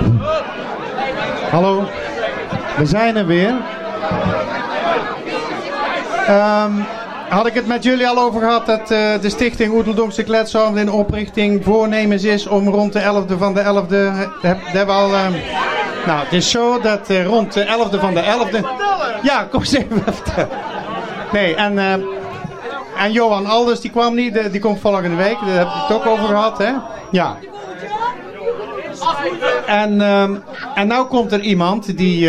Hallo, we zijn er weer. Had ik het met jullie al over gehad dat de stichting Oeteldonkse Kletsavond in oprichting voornemens is om rond de 11e van de 11e... Nou, het is zo dat rond de 11e van de 11e... Ja, kom eens even vertellen. Nee, en Johan Alders, die kwam niet, die komt volgende week. Daar heb ik het ook over gehad, hè? Ja. En nou komt er iemand die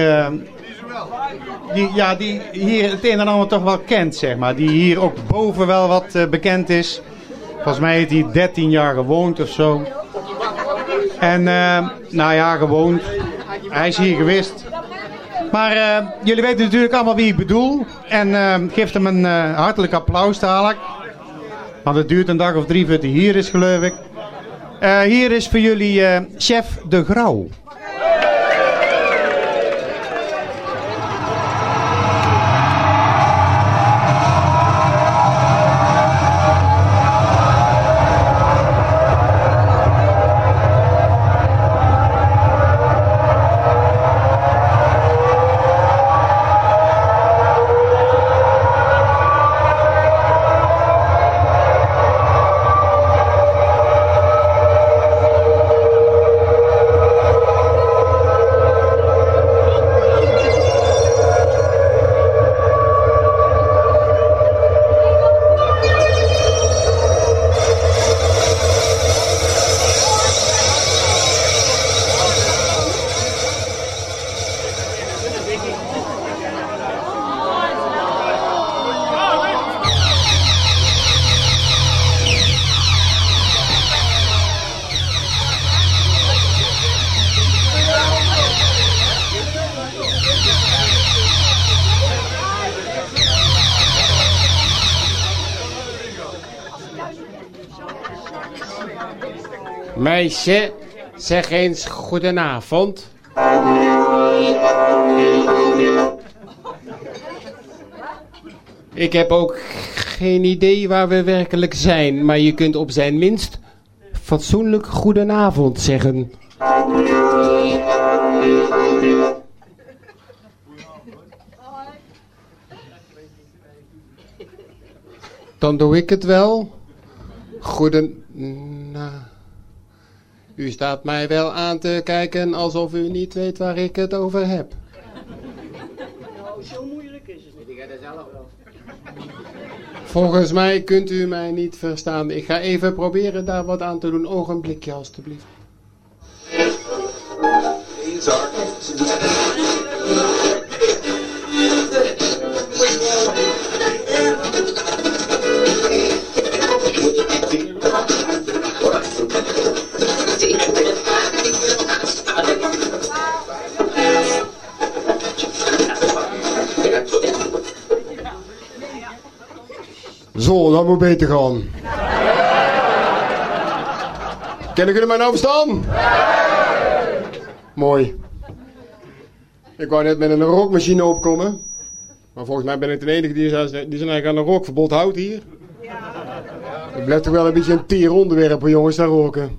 hier het een en ander toch wel kent, zeg maar. Die hier ook boven wel wat bekend is. Volgens mij heeft hij 13 jaar gewoond of zo. En, nou ja, gewoond. Hij is hier geweest. Maar jullie weten natuurlijk allemaal wie ik bedoel. En geef hem een hartelijk applaus dadelijk. Want het duurt een dag of 3 voordat hij hier is, geloof ik. Hier is voor jullie chef De Grauw. Meisje, zeg eens goedenavond. Ik heb ook geen idee waar we werkelijk zijn, maar je kunt op zijn minst fatsoenlijk goedenavond zeggen. Dan doe ik het wel. U staat mij wel aan te kijken alsof u niet weet waar ik het over heb. Nou, zo moeilijk is het niet. Ik ga dat zelf wel. Volgens mij kunt u mij niet verstaan. Ik ga even proberen daar wat aan te doen. Ogenblikje, alstublieft. Zo, dat moet beter gaan. Kennen jullie mij nou verstaan? Mooi. Ik wou net met een rookmachine opkomen. Maar volgens mij ben ik de enige die zijn eigenlijk aan een rookverbod houdt hier. Het blijft toch wel een beetje een teer onderwerp, jongens, daar roken.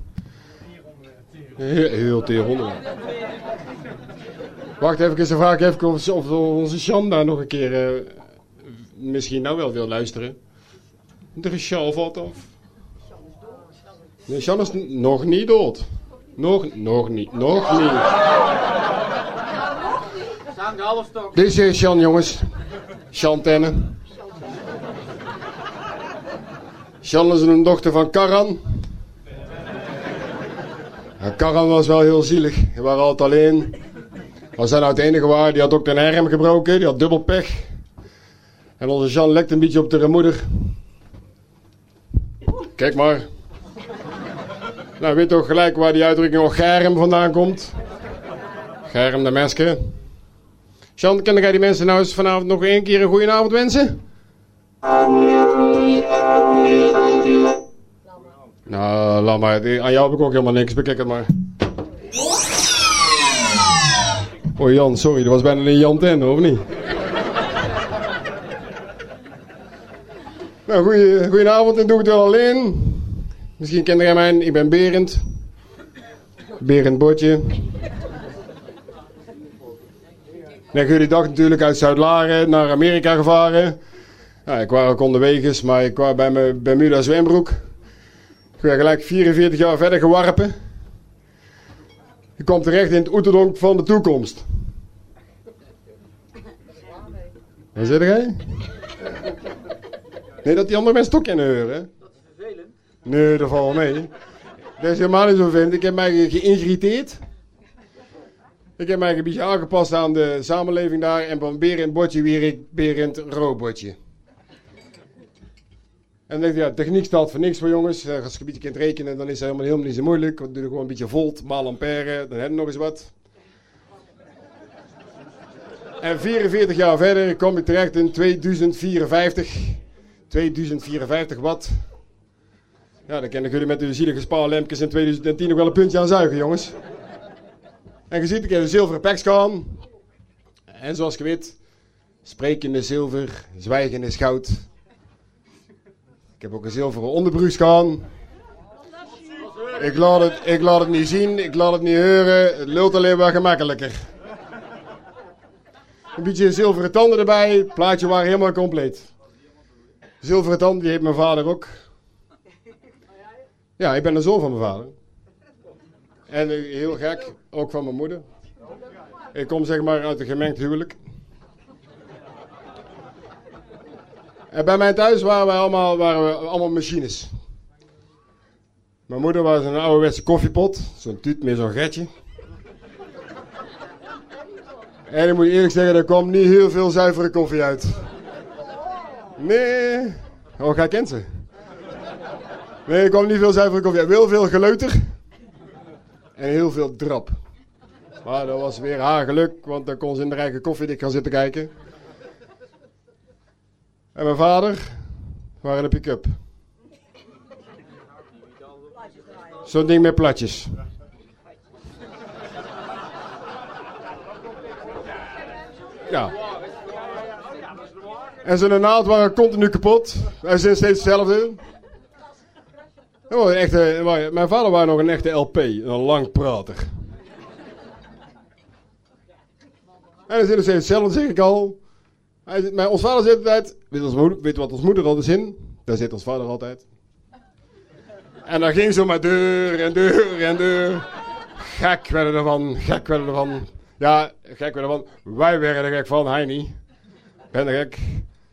Heel teer onderwerp. Wacht even, dan vraag ik even of onze Sjan daar nog een keer misschien nou wel wil luisteren. Er is Sjan valt af. Nee, Sjan is nog niet dood. Nog niet. Dit is Sjan, jongens. Sjan Tennen. Sjan is een dochter van Karan. En Karan was wel heel zielig. Die waren altijd alleen. Als hij nou het enige was, die had ook de arm gebroken. Die had dubbel pech. En onze Sjan lekt een beetje op de moeder. Kijk maar. Nou, weet toch gelijk waar die uitdrukking nog Germ vandaan komt? Germ de Meske. Sjan, kan jij die mensen nou eens vanavond nog één keer een goede avond wensen? Nou, laat maar. Aan jou heb ik ook helemaal niks. Bekijk het maar. Oh Jan, sorry. Dat was bijna een Jan Ten, of niet? Nou, goedenavond. En doe ik het wel alleen. Misschien kent jij mij. Ik ben Berend. Berend Botje. heb ik die dag natuurlijk uit Zuid-Laren naar Amerika gevaren. Ja, ik was ook onderweg, maar ik was bij mijn Bermuda zwembroek. Ik werd gelijk 44 jaar verder geworpen. Ik kwam terecht in het oeterdonk van de toekomst. Wat zeg jij? Nee, dat die andere mensen toch kunnen horen. Dat is vervelend. Nee, dat valt wel mee. Dat is helemaal niet zo vervelend. Ik heb mij geïngriteerd. Ik heb mij een beetje aangepast aan de samenleving daar. En van berend bordje weer ik berend robotje. En dan denk ik, ja, techniek staat voor niks voor jongens. Als je een beetje kunt rekenen, dan is het helemaal niet zo moeilijk. Dan doe je gewoon een beetje volt, maal ampère, dan heb je nog eens wat. En 44 jaar verder kom ik terecht in 2054. 2054 watt. Ja, dan kunnen jullie met de zielige spaarlampjes in 2010 nog wel een puntje aan zuigen, jongens. En je ziet, ik heb een zilveren pekskaan. En zoals je weet, sprekende zilver, zwijgende is goud. Ik heb ook een zilveren onderbroekskaan. Ik laat het niet zien, ik laat het niet horen. Het lult alleen maar gemakkelijker. Een beetje zilveren tanden erbij. Het plaatje waren helemaal compleet. Zilveren tanden, die heeft mijn vader ook. Ja, ik ben de zoon van mijn vader. En heel gek, ook van mijn moeder. Ik kom zeg maar uit een gemengd huwelijk. En bij mij thuis waren we allemaal machines. Mijn moeder was een ouderwetse koffiepot. Zo'n tuut met zo'n getje. En ik moet eerlijk zeggen, er kwam niet heel veel zuivere koffie uit. Nee. Oh, jij kent ze. Nee, er kwam niet veel zuivere koffie uit. Heel veel geleuter. En heel veel drap. Maar dat was weer haar geluk, want dan kon ze in de rijke koffiedik gaan zitten kijken. En mijn vader waren een pick-up. Zo'n ding met platjes. Ja. En zijn naald waren continu kapot. Hij zijn steeds hetzelfde. Mijn vader was nog een echte LP, een lang prater. En dan zit er steeds hetzelfde, zeg ik al. Ons vader zit altijd, weet wat ons moeder altijd zin? Daar zit ons vader altijd. En dan ging zo maar deur en deur en deur. Gek werden ervan. Ja, gek werden ervan. Wij werden er gek van, hij niet. Ben er gek.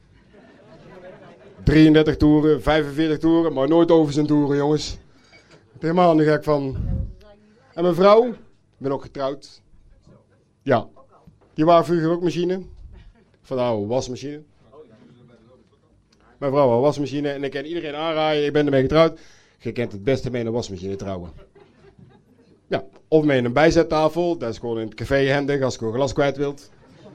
33 toeren, 45 toeren, maar nooit over zijn toeren, jongens. Helemaal niet gek van. En mijn vrouw, ik ben ook getrouwd. Ja, die waren vroeger ook machine. Van de oude wasmachine. Mijn vrouw had een wasmachine en ik ken iedereen aanraaien, ik ben ermee getrouwd. Je kent het beste mee een wasmachine trouwen. Ja, of mee een bijzettafel, dat is gewoon in het café handig als je gewoon glas kwijt wilt.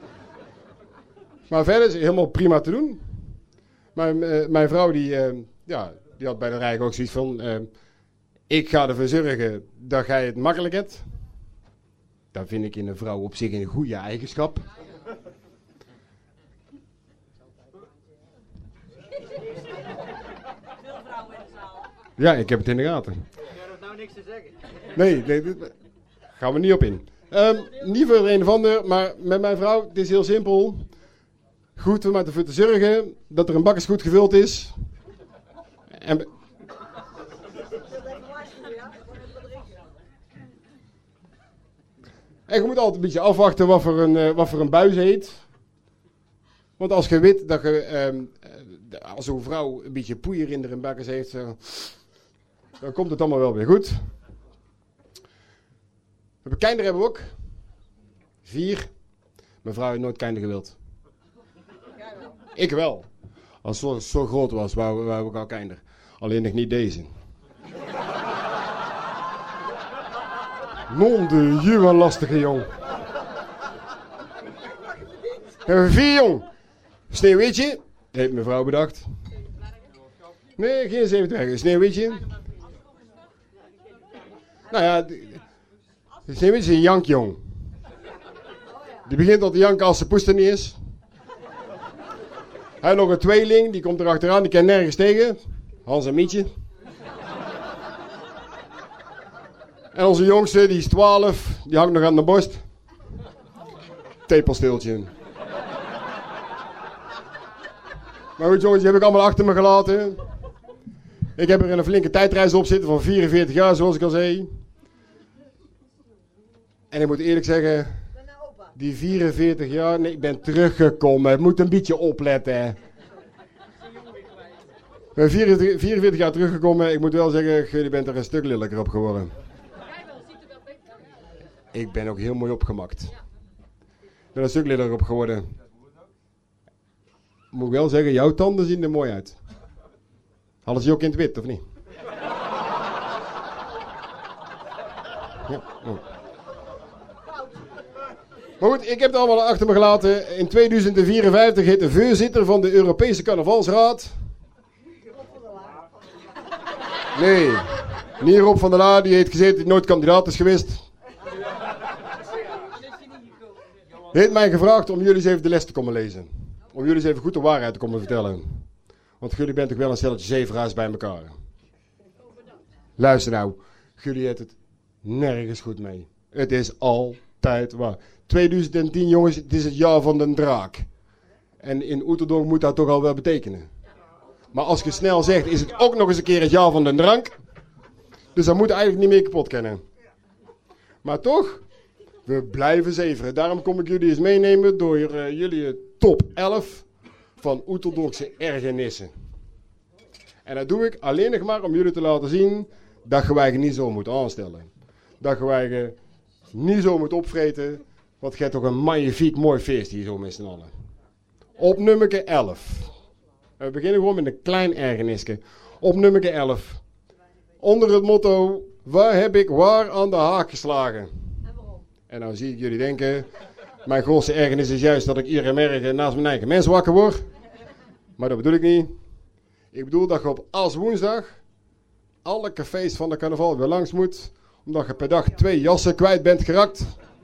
Maar verder is het helemaal prima te doen. Maar mijn vrouw die had bij de rij ook zoiets van, ik ga ervoor zorgen dat jij het makkelijk hebt. Dat vind ik in een vrouw op zich een goede eigenschap. Ja, ik heb het in de gaten. Ik heb nou niks te zeggen. Nee, daar gaan we niet op in. Niet voor een of ander, maar met mijn vrouw, het is heel simpel. Goed om ervoor te zorgen dat er een bakjes goed gevuld is. En je moet altijd een beetje afwachten wat voor een buis heet. Want als je weet dat je als een vrouw een beetje poeier in de bakjes heeft, dan komt het allemaal wel weer goed. Kinderen hebben we ook. 4. Mijn vrouw heeft nooit kinderen gewild. Ik wel. Als het zo groot was, wou we ook al kinderen. Alleen nog niet deze. Non de je, een lastige jong. Hebben we 4 jong. Sneeuwwitje. Heeft mijn vrouw bedacht. Nee, geen 7 dwergen. Sneeuwwitje. Nou ja, Sneeuwwitje is een jankjong. Die begint al te janken als de poes er niet is. Hij heeft nog een tweeling, die komt erachteraan, die kan nergens tegen. Hans en Mietje. En onze jongste, die is 12, die hangt nog aan de borst. tepelsteeltje. Maar goed jongens, die heb ik allemaal achter me gelaten. Ik heb er een flinke tijdreis op zitten van 44 jaar, zoals ik al zei. En ik moet eerlijk zeggen, die 44 jaar, nee, ik ben teruggekomen. Ik moet een beetje opletten. Ik ben 44 jaar teruggekomen. Ik moet wel zeggen, jullie bent er een stuk lelijker op geworden. Ik ben ook heel mooi opgemakt. Ik ben een stuk lelijker op geworden. Moet ik wel zeggen, jouw tanden zien er mooi uit. Hadden ze ook in het wit, of niet? Ja. Oh. Maar goed, ik heb het allemaal achter me gelaten. In 2054 heet de voorzitter van de Europese Carnavalsraad. Nee, niet Rob van der La, die heeft gezeten, die nooit kandidaat is geweest. Die heeft mij gevraagd om jullie eens even de les te komen lezen. Om jullie eens even goed de waarheid te komen vertellen. Want jullie bent toch wel een stelletje zeeveraars bij elkaar. Luister nou, jullie hebben het nergens goed mee. Het is altijd waar. 2010 jongens, het is het jaar van de draak. En in Oeteldonk moet dat toch al wel betekenen. Maar als je snel zegt, is het ook nog eens een keer het jaar van de drank. Dus dat moet eigenlijk niet meer kapot kennen. Maar toch, we blijven zeveren. Daarom kom ik jullie eens meenemen door jullie top 11 van Oeteldonkse ergernissen. En dat doe ik alleen nog maar om jullie te laten zien dat je wij niet zo moet aanstellen. Dat je wij niet zo moet opvreten. Want je hebt toch een magnifiek mooi feest hier zo met z'n allen. Op nummer 11. We beginnen gewoon met een klein ergernisje. Op nummer 11. Onder het motto, waar heb ik waar aan de haak geslagen? En waarom? En nou zie ik jullie denken, mijn grootste ergernis is juist dat ik iedere morgen naast mijn eigen mensen wakker word. Maar dat bedoel ik niet. Ik bedoel dat je op als woensdag alle cafés van de carnaval weer langs moet. Omdat je per dag 2 jassen kwijt bent gerakt.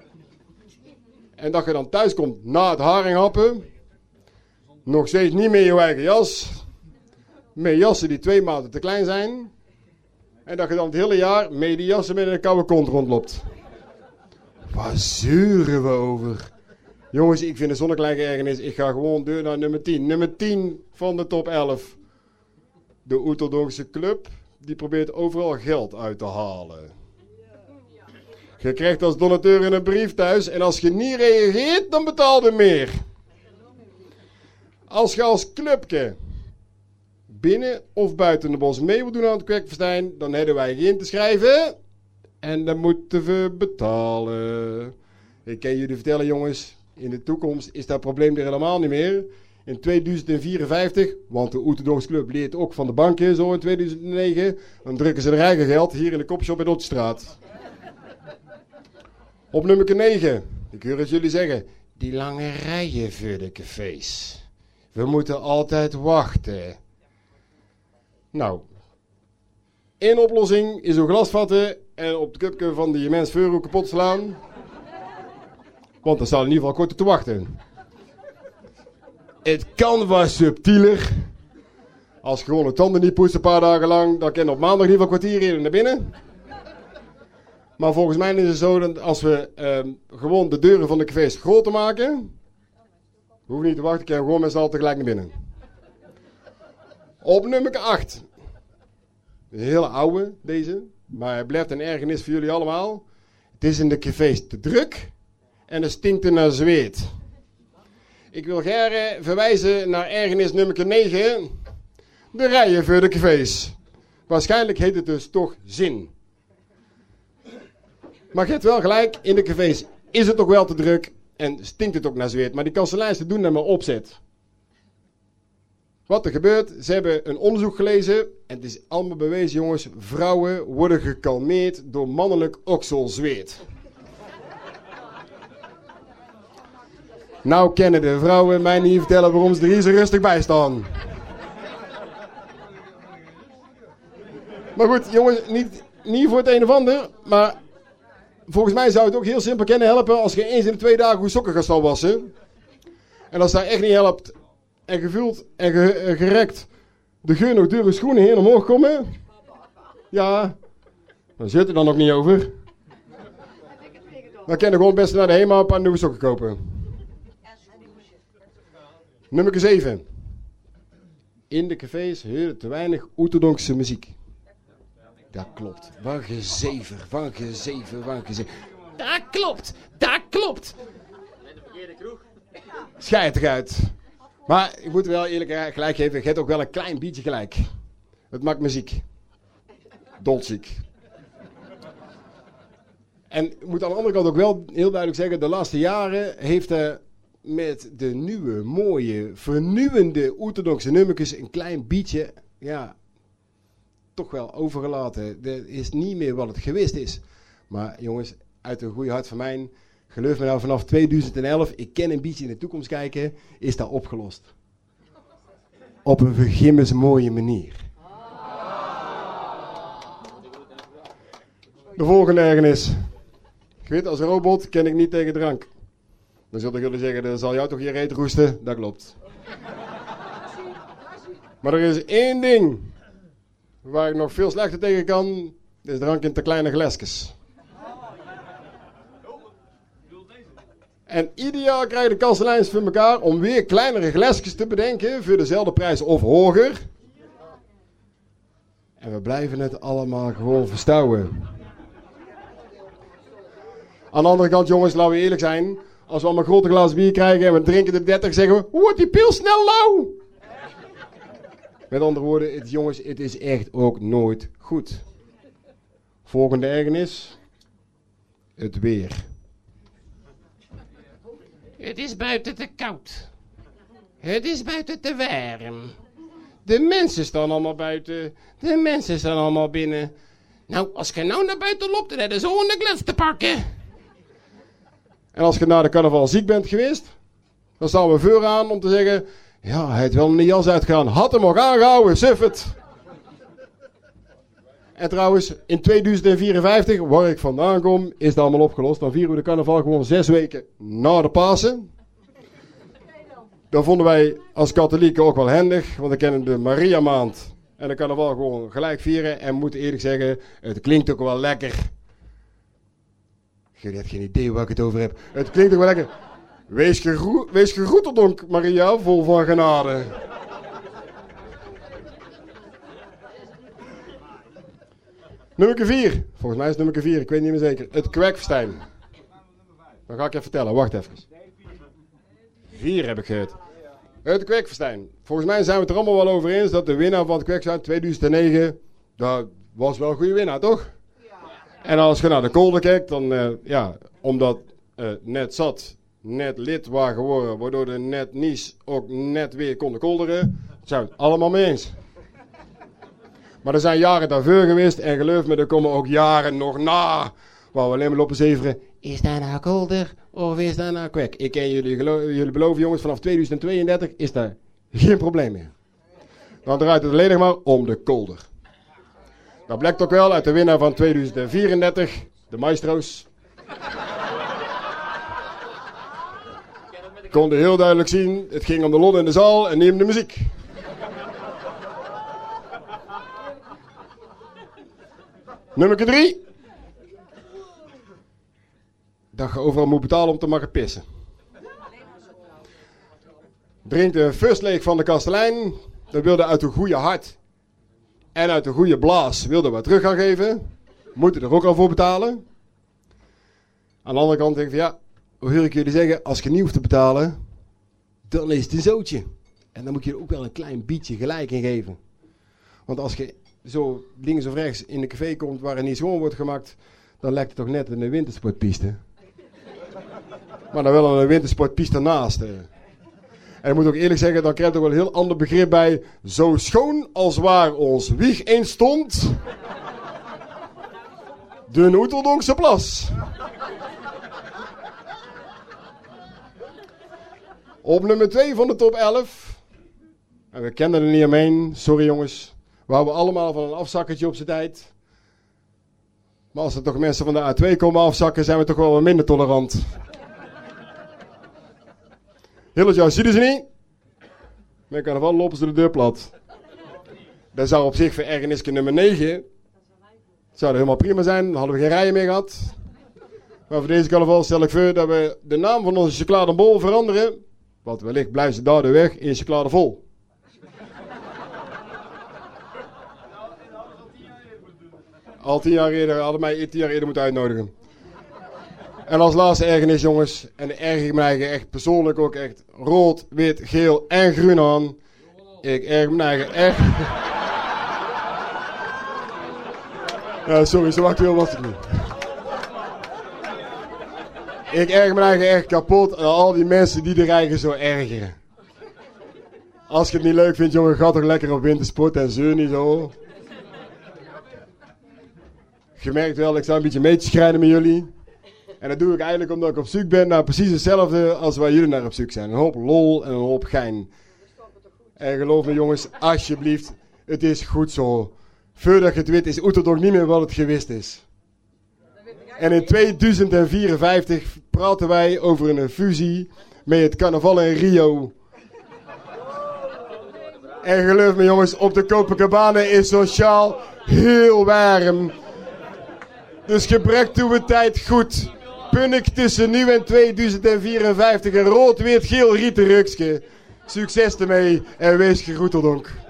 En dat je dan thuis komt na het haringhappen. Nog steeds niet meer je eigen jas. Met jassen die 2 maanden te klein zijn. En dat je dan het hele jaar met die jassen met een koude kont rondloopt. Waar zeuren we over? Jongens, ik vind het zo'n kleine ergernis. Ik ga gewoon deur naar nummer 10. Nummer 10 van de top 11. De Oeteldonkse club. Die probeert overal geld uit te halen. Je krijgt als donateur een brief thuis. En als je niet reageert, dan betaal je meer. Als je als clubje binnen of buiten de bos mee wil doen aan het kwekfestijn, dan hebben wij geen te schrijven. En dan moeten we betalen. Ik kan jullie vertellen jongens, in de toekomst is dat probleem er helemaal niet meer. In 2054, want de Oeteldonkse club leert ook van de banken zo in 2009, dan drukken ze er eigen geld hier in de kopshop in Ottenstraat. Op nummer 9, ik hoor het jullie zeggen, die lange rijen voor de cafés. We moeten altijd wachten. Nou, één oplossing is een glas vatten en op de cupje van die mens voor kapot slaan. Want dan staat in ieder geval korter te wachten. Het kan wat subtieler. Als je gewoon de tanden niet poetst een paar dagen lang, dan kan je op maandag in ieder geval een kwartier eerder naar binnen. Maar volgens mij is het zo dat als we gewoon de deuren van de cafés groter maken, hoef je niet te wachten, kan je gewoon met z'n allen tegelijk naar binnen. Op nummer 8. Een hele oude deze, maar het blijft een ergernis voor jullie allemaal. Het is in de cafés te druk en het stinkt er naar zweet. Ik wil graag verwijzen naar ergernis nummer 9. De rijen voor de cafés. Waarschijnlijk heet het dus toch zin. Maar je hebt wel gelijk, in de cafés is het ook wel te druk en stinkt het ook naar zweet. Maar die kanselijsten doen dat maar opzet. Wat er gebeurt, ze hebben een onderzoek gelezen en het is allemaal bewezen jongens. Vrouwen worden gekalmeerd door mannelijk okselzweet. Nou kennen de vrouwen mij niet vertellen waarom ze er hier zo rustig bij staan. Maar goed, jongens, niet voor het een of ander, maar volgens mij zou het ook heel simpel kunnen helpen als je eens in de 2 dagen je sokken gaat staan wassen. En als dat echt niet helpt en gevuld en gerekt de geur nog dure schoenen heen omhoog komen, ja, dan zit er dan ook niet over. Dan kan je gewoon best naar de HEMA een paar nieuwe sokken kopen. Nummer 7. In de cafés heel te weinig orthodoxe muziek. Dat klopt. Wat gezever, wat gezever, wat gezever. Dat klopt, dat klopt. Met de verkeerde kroeg. Schijt eruit. Maar ik moet wel eerlijk gelijk geven, je hebt ook wel een klein beetje gelijk. Het maakt muziek. Dolziek. En ik moet aan de andere kant ook wel heel duidelijk zeggen, de laatste jaren heeft hij met de nieuwe, mooie, vernieuwende orthodoxe nummertjes een klein beetje, ja, toch wel overgelaten. Dat is niet meer wat het geweest is. Maar jongens, uit een goede hart van mij, geloof me nou, vanaf 2011, ik kan een beetje in de toekomst kijken, is dat opgelost. Op een vergimmens mooie manier. De volgende ergernis. Ik weet, als robot ken ik niet tegen drank. Dan zullen jullie zeggen, dan zal jou toch je reet roesten? Dat klopt. Maar er is één ding waar ik nog veel slechter tegen kan, dat is drank in te kleine glesjes. En ieder jaar krijgen de kasteleins voor elkaar om weer kleinere glesjes te bedenken voor dezelfde prijs of hoger. En we blijven het allemaal gewoon verstouwen. Aan de andere kant, jongens, laten we eerlijk zijn. Als we allemaal een grote glas bier krijgen en we drinken de 30, zeggen we, hoe wordt die pil snel lauw? Met andere woorden, jongens, het is echt ook nooit goed. Volgende ergernis. Het weer. Het is buiten te koud. Het is buiten te warm. De mensen staan allemaal buiten. De mensen staan allemaal binnen. Nou, als je nou naar buiten loopt, dan heb je zo een glans te pakken. En als je na de carnaval ziek bent geweest, dan staan we voor aan om te zeggen, ja, hij heeft wel een jas uitgegaan. Had hem ook aangehouden, suffet. En trouwens, in 2054, waar ik vandaan kom, is dat allemaal opgelost. Dan vieren we de carnaval gewoon 6 weken na de Pasen. Dat vonden wij als katholieken ook wel handig, want we kennen de Maria maand. En de carnaval gewoon gelijk vieren. En moeten eerlijk zeggen, het klinkt ook wel lekker. Jullie hebben geen idee waar ik het over heb. Het klinkt ook wel lekker. Wees gegroeteld, Maria, vol van genade. Nummer 4. Volgens mij is het nummer 4. Ik weet niet meer zeker. Het kwekfestijn. Dan ga ik even vertellen. Wacht even. 4 heb ik gehoord. Het kwekfestijn. Volgens mij zijn we het er allemaal wel over eens dat de winnaar van het kwekfestijn 2009... Dat was wel een goede winnaar, toch? En als je naar de kolder kijkt, dan omdat net zat, net lid waren geworden, waardoor de net nies ook net weer konden kolderen, zijn we het allemaal mee eens. Maar er zijn jaren daarvoor geweest en geloof me, er komen ook jaren nog na, waar we alleen maar lopen zeveren. Is dat nou kolder of is dat nou kwek? Ik kan jullie beloven, jongens, vanaf 2032 is daar geen probleem meer. Dan draait het alleen nog maar om de kolder. Dat blijkt ook wel uit de winnaar van 2034, de maestro's. Konden heel duidelijk zien, het ging om de lol in de zaal en niet om de muziek. Nummer 3. Dat je overal moet betalen om te mogen pissen. Drinkt de first leeg van de kastelein, dat wilde uit een goede hart. En uit een goede blaas wilde wat terug gaan geven. Moeten er ook al voor betalen. Aan de andere kant denk ik van ja, hoe hoor ik jullie zeggen, als je niet hoeft te betalen, dan is het een zootje. En dan moet je er ook wel een klein beetje gelijk in geven. Want als je zo links of rechts in een café komt waar er niet schoon wordt gemaakt, dan lijkt het toch net een wintersportpiste. Maar dan wel een wintersportpiste naast. En ik moet ook eerlijk zeggen, dan krijg je ook wel een heel ander begrip bij. Zo schoon als waar ons wieg eens stond. De Oeteldonkse plas. Op nummer 2 van de top 11. En we kennen er niet omheen. Sorry jongens. We houden allemaal van een afzakkertje op zijn tijd. Maar als er toch mensen van de A2 komen afzakken, zijn we toch wel wat minder tolerant. Heel het jaar zien ze niet. Met carnaval lopen ze de deur plat. Dat zou op zich voor ergernisje nummer 9. Dat zou helemaal prima zijn. Dan hadden we geen rijen meer gehad. Maar voor deze carnaval stel ik voor dat we de naam van onze chocoladenbol veranderen. Want wellicht blijven ze daar de weg in chocolade vol. Al 10 jaar eerder, hadden mij 10 jaar eerder moeten uitnodigen. En als laatste ergernis, jongens, en daar erger ik me eigenlijk echt persoonlijk ook echt rood, wit, geel en groen aan. Ik erger me eigenlijk echt... Ja, sorry, zo actueel was het niet. Ik erger me eigenlijk echt kapot aan al die mensen die de eigen zo ergeren. Als je het niet leuk vindt, jongen, ga toch lekker op wintersport en zeur niet zo. Je merkt wel, ik sta een beetje mee te schrijnen met jullie. En dat doe ik eigenlijk omdat ik op zoek ben naar precies hetzelfde als waar jullie naar op zoek zijn. Een hoop lol en een hoop gein. En geloof me jongens, alsjeblieft, het is goed zo. Voordat je het weet is Oeteldonk niet meer wat het geweest is. En in 2054 praten wij over een fusie met het carnaval in Rio. En geloof me jongens, op de Copacabana is sociaal heel warm. Dus gebruik uw tijd goed. Punnik tussen nu en 2054 een rood, wit, geel rieten ruksje. Succes ermee en wees gegroet, Oeteldonk.